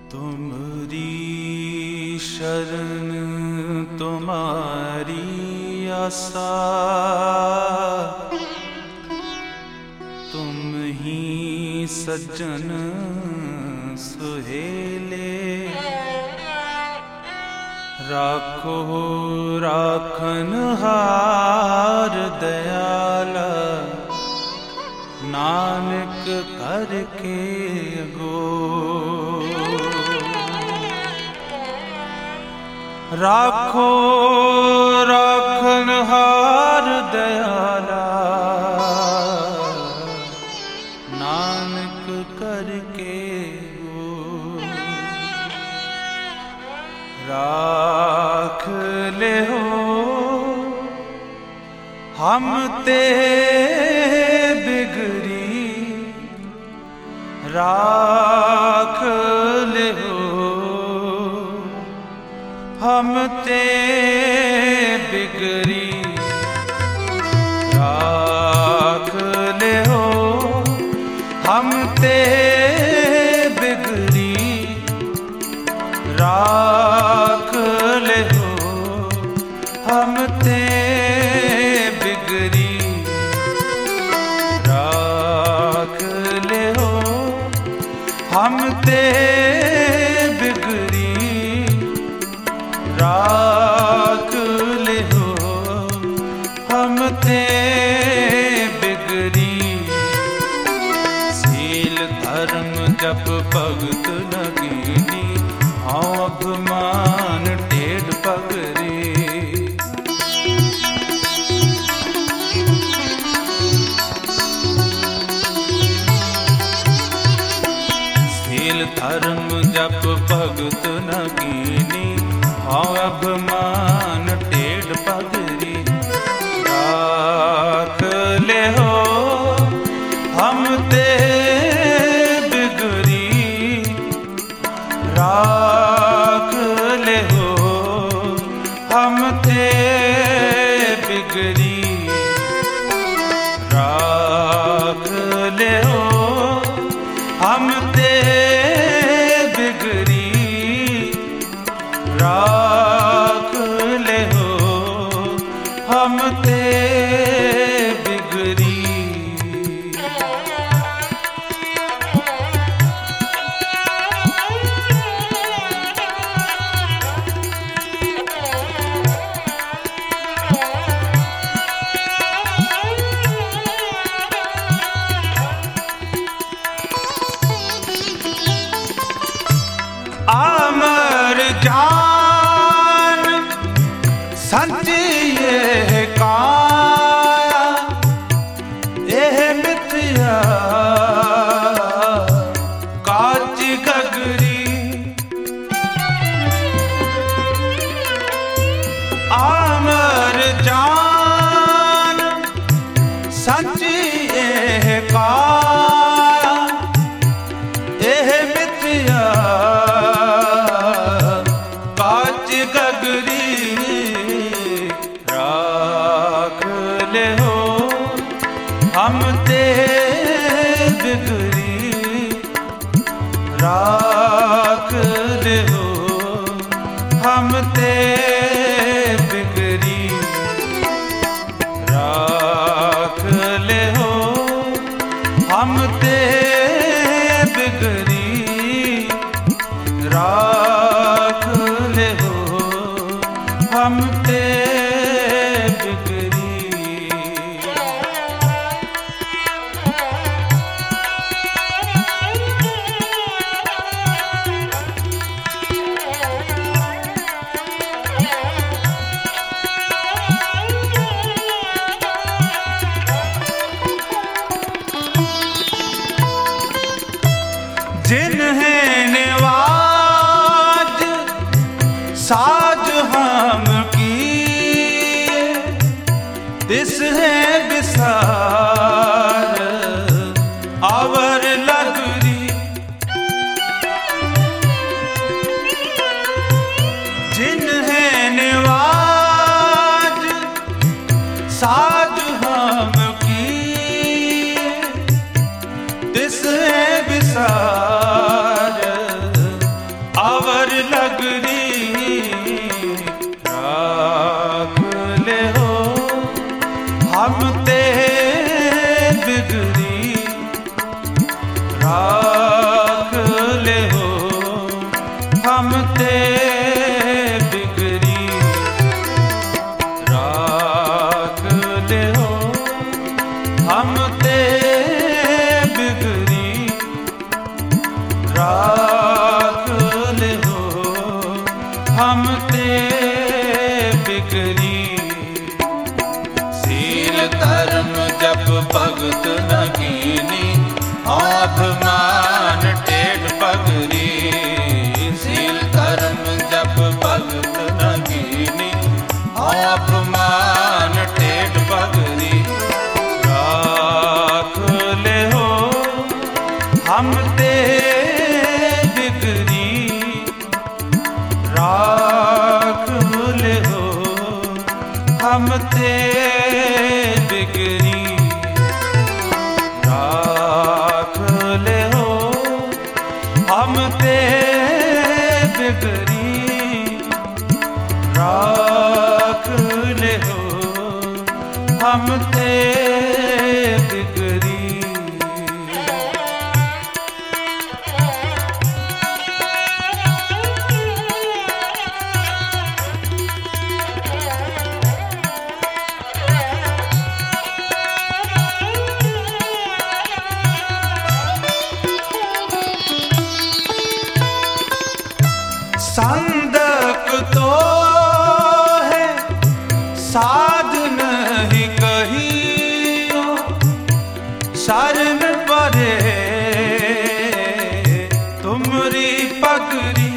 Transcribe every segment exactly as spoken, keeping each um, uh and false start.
तुमरी शरण तुम्हारी आसा, तुम ही सज्जन सुहेले। राखो राखन हार दयाला, नानक करके गो। राखो राखन हार दयाला, नानक करके गो। राख ले हो हम ते बिगड़ी, राख ले हो हम ते बिगड़ी। राख ले हो हम ते बिगड़ी, राख ले हो हम ते बिगड़ी। राख ले हो हम ते बिगड़ी, राख ले हो हम ते बिगड़ी। सील धर्म जप भगत लगीनी, हाँ अभिमान टेढ़ पगड़ी। सील धर्म जप भगत लगीनी, हाँ अभिमान टेढ़ पगड़ी। राख ले हो हम ते बिगड़ी, राख ले हो हम ते बिगड़ी। राख ले हो हम ते बिगड़ी, राख ले हो हम ते बिगड़ी। अमर जान संजिए काया, एह मिथ्या काच गगरी। अमर जान संजिए काया, एह मिथ्या काच गगरी। राख ले हो हम ते बिगड़ी, राख ले हो हम ते बिगड़ी। राख ले हो हम ते बिगड़ी, राख ले हो हम ते बिगड़ी। जिन्हें निवाज साज हम किए, दिस है विसार आवर लगरी। जिन्हें निवाज साज हम किए, दिस है विसार राख ले हो हम ते बिगड़ी, राख ले हो हम ते बिगड़ी, राख ले हो हम ते बिगड़ी। सील धर्म जप भगत न कीनी, अभिमान टेढ़ पगड़ी। सील धर्म जप भगत न कीनी, अभिमान टेढ़ पगड़ी। राख ले हो हम ते बिगड़ी, राख ले हो हम ते बिगड़ी, राख ले हो हम ते बिगड़ी, राख ले हो हम ते बिगड़ी। संदक तो है साध नहीं कहियो, शरण परे तुमरी पगड़ी।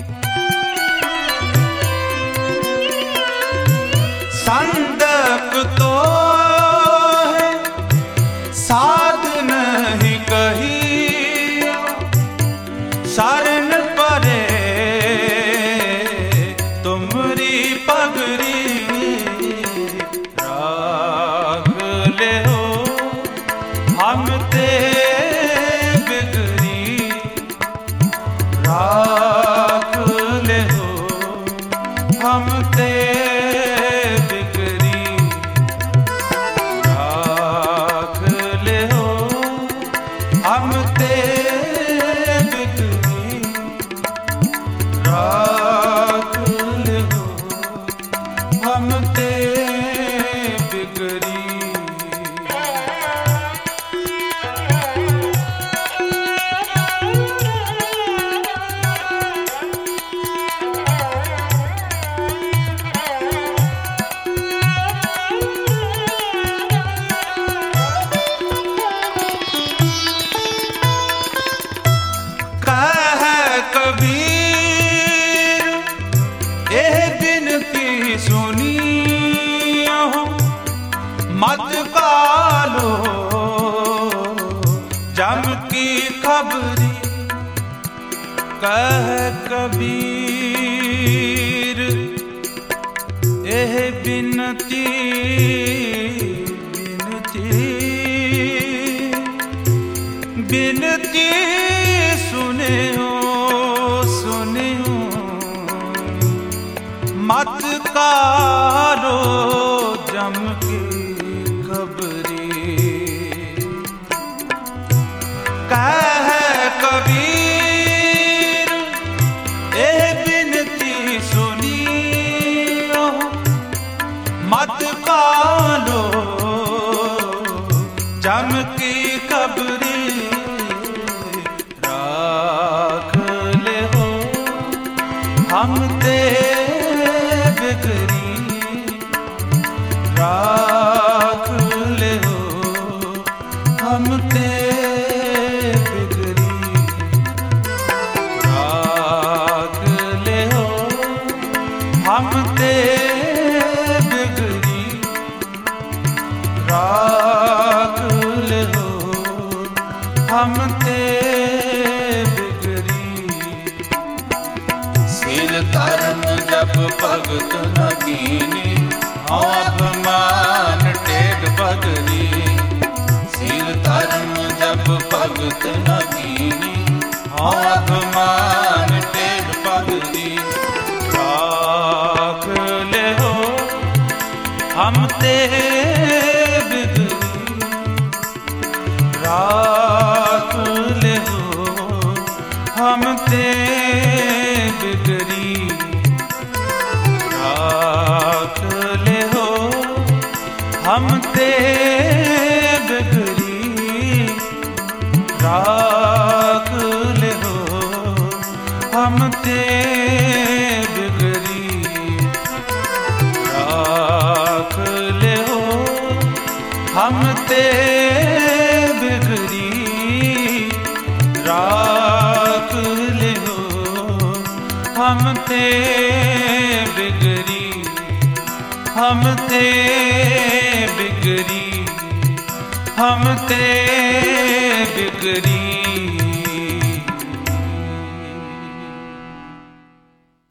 संदक तो है साध नहीं कहियो, शरण परे तुमरी पगड़ी। राख ले हो हम ते बिगड़ी, राख ले हो हम ते बिगड़ी, राख ले हो हम ते बिगड़ी, राख ले हो हम ते बिगड़ी। कह कबीर ए बिनती सुनियो, मत कालो जम की खबरी। कह कबीर एह बिनती बिनती बिनती सुने हो सुने हो, मत कालो जम की खबरी। कह कबीर ए बिनती सुनियो, मत कालो जम की खबरी। राख ले हो हम ते बिगड़ी, राख ले हो हम ते बिगड़ी, राख ले हो हम ते बिगड़ी, राख ले हो हम ते बिगड़ी। सील धर्म जप भगत न कीनी, अभिमान टेढ़ पगड़ी। सील धर्म जप भगत न कीनी, अभिमान टेढ़ पगड़ी। राख ले हो हम ते बिगड़ी, राख ले हो हम ते बिगड़ी राख ले हो, हम ते बिगड़ी राख ले हो, हम ते बिगड़ी राख ले हो, हम ते बिगड़ी राख ले हो, हम ते बिगड़ी, हम ते बिगड़ी, हम ते बिगड़ी